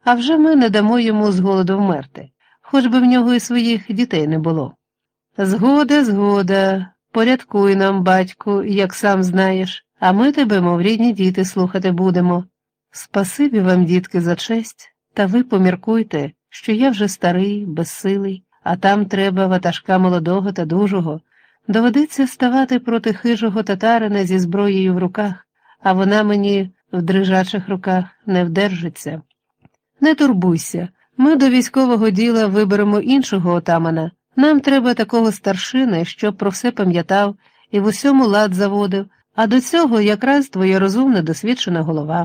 а вже ми не дамо йому з голоду вмерти, хоч би в нього і своїх дітей не було. Згода, згода, порядкуй нам, батьку, як сам знаєш, а ми тебе, мов рідні діти, слухати будемо. Спасибі вам, дітки, за честь, та ви поміркуйте, що я вже старий, безсилий, а там треба ватажка молодого та дужого. Доведеться ставати проти хижого татарина зі зброєю в руках, а вона мені в дрижачих руках не вдержиться. Не турбуйся, ми до військового діла виберемо іншого отамана. Нам треба такого старшини, щоб про все пам'ятав і в усьому лад заводив, а до цього якраз твоя розумна досвідчена голова.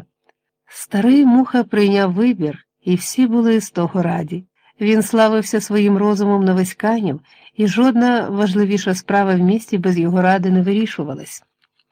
Старий Муха прийняв вибір, і всі були з того раді. Він славився своїм розумом на весь Канів, і жодна важливіша справа в місті без його ради не вирішувалась.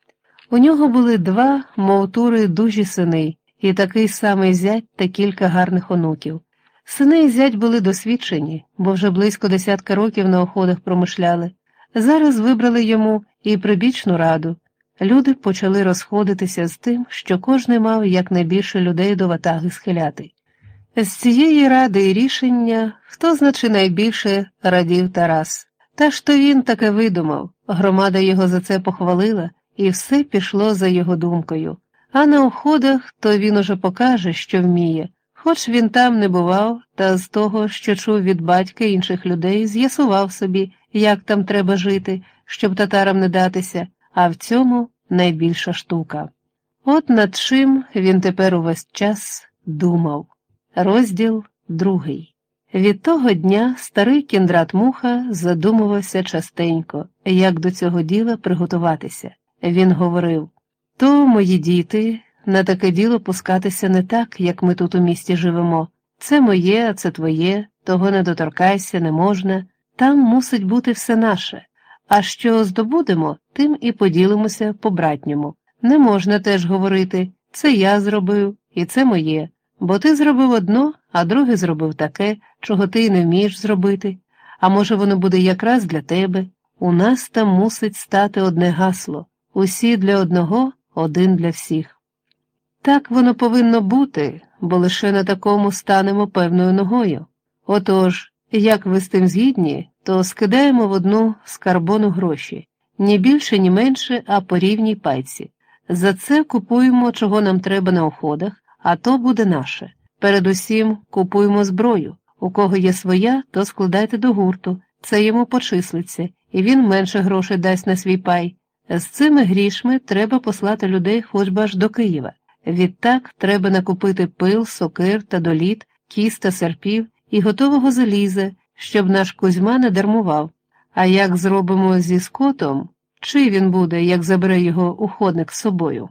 У нього були два, мов тури, дужі сини, і такий самий зять та кілька гарних онуків. Сини і зять були досвідчені, бо вже близько 10 років на оходах промишляли. Зараз вибрали йому і прибічну раду. Люди почали розходитися з тим, що кожний мав якнайбільше людей до ватаги схиляти. З цієї ради і рішення, хто значить найбільше, радів Тарас. Та ж то він таке видумав, громада його за це похвалила, і все пішло за його думкою. А на оходах то він уже покаже, що вміє. Хоч він там не бував, та з того, що чув від батька інших людей, з'ясував собі, як там треба жити, щоб татарам не датися, а в цьому найбільша штука. От над чим він тепер увесь час думав. Розділ 2. Від того дня старий Кіндрат Муха задумувався частенько, як до цього діла приготуватися. Він говорив: «То, мої діти, на таке діло пускатися не так, як ми тут у місті живемо. Це моє, а це твоє, того не доторкайся, не можна. Там мусить бути все наше. А що здобудемо, тим і поділимося по-братньому. Не можна теж говорити: це я зробив, і це моє. Бо ти зробив одно, а другий зробив таке, чого ти й не вмієш зробити. А може воно буде якраз для тебе. У нас там мусить стати одне гасло. Усі для одного, один для всіх. Так воно повинно бути, бо лише на такому станемо певною ногою. Отож, як ви з тим згідні, то скидаємо в одну скарбону гроші. Ні більше, ні менше, а по рівній пайці. За це купуємо, чого нам треба на оходах, а то буде наше. Передусім купуємо зброю. У кого є своя, то складайте до гурту. Це йому почислиться, і він менше грошей дасть на свій пай. З цими грішми треба послати людей хоч би аж до Києва. Відтак треба накупити пил, сокир та доліт, кіз та серпів і готового заліза, щоб наш Кузьма не дармував. А як зробимо зі скотом, чий він буде, як забере його уходник з собою?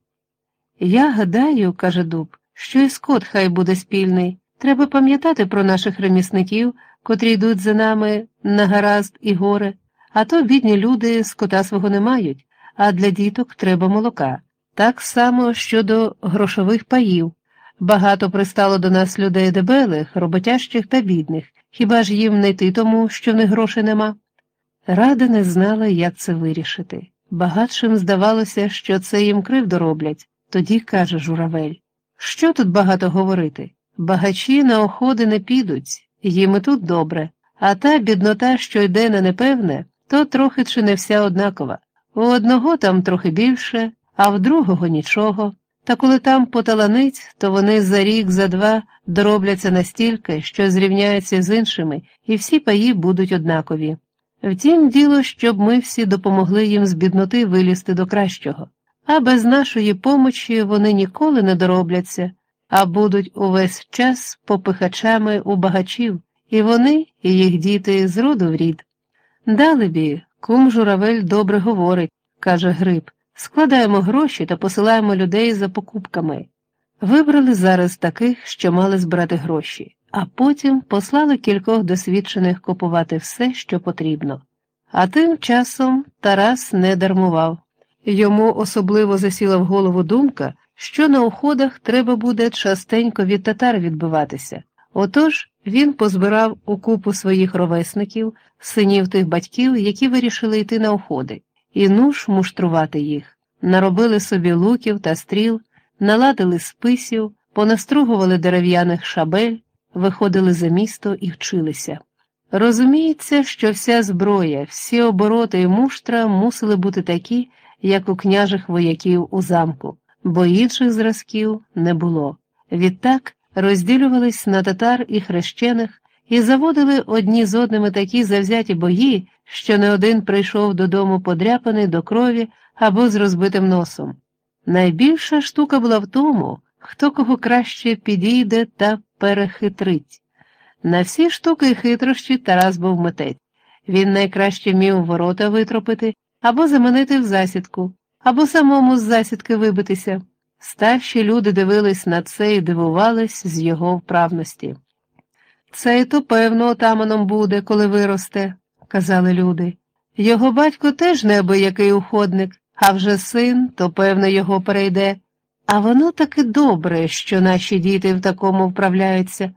Я гадаю, каже Дуб, що і скот хай буде спільний. Треба пам'ятати про наших ремісників, котрі йдуть за нами на гаразд і горе. А то бідні люди скота свого не мають, а для діток треба молока. Так само щодо грошових паїв. Багато пристало до нас людей дебелих, роботящих та бідних. Хіба ж їм не йти тому, що в них грошей нема? Рада не знала, як це вирішити. Багатшим здавалося, що це їм кривду роблять. Тоді каже Журавель: що тут багато говорити? Багачі на оходи не підуть, їм і тут добре. А та біднота, що йде на непевне, то трохи чи не вся однакова. У одного там трохи більше, а в другого нічого. Та коли там поталанить, то вони за рік, за два доробляться настільки, що зрівняються з іншими, і всі паї будуть однакові. Втім, діло, щоб ми всі допомогли їм з бідноти вилізти до кращого. А без нашої помочі вони ніколи не доробляться, а будуть увесь час попихачами у багачів, і вони, і їх діти з роду в рід. Далебі, кум Журавель добре говорить, каже Гриб. Складаємо гроші та посилаємо людей за покупками. Вибрали зараз таких, що мали збирати гроші, а потім послали кількох досвідчених купувати все, що потрібно. А тим часом Тарас не дармував. Йому особливо засіла в голову думка, що на уходах треба буде частенько від татар відбиватися. Отож він позбирав у купу своїх ровесників, синів тих батьків, які вирішили йти на уходи, і нуж муштрувати їх. Наробили собі луків та стріл, наладили списів, понастругували дерев'яних шабель, виходили за місто і вчилися. Розуміється, що вся зброя, всі обороти і муштра мусили бути такі, як у княжих вояків у замку, бо інших зразків не було. Відтак розділювались на татар і хрещених і заводили одні з одними такі завзяті бої, що не один прийшов додому подряпаний до крові або з розбитим носом. Найбільша штука була в тому, хто кого краще підійде та перехитрить. На всі штуки і хитрощі Тарас був митець. Він найкраще вмів ворота витропити, або заманити в засідку, або самому з засідки вибитися. Старші люди дивились на це і дивувались з його вправності. «Цей то, певно, отаманом буде, коли виросте», – казали люди. «Його батько теж неабиякий уходник, а вже син, то, певно, його перейде. А воно таки добре, що наші діти в такому вправляються.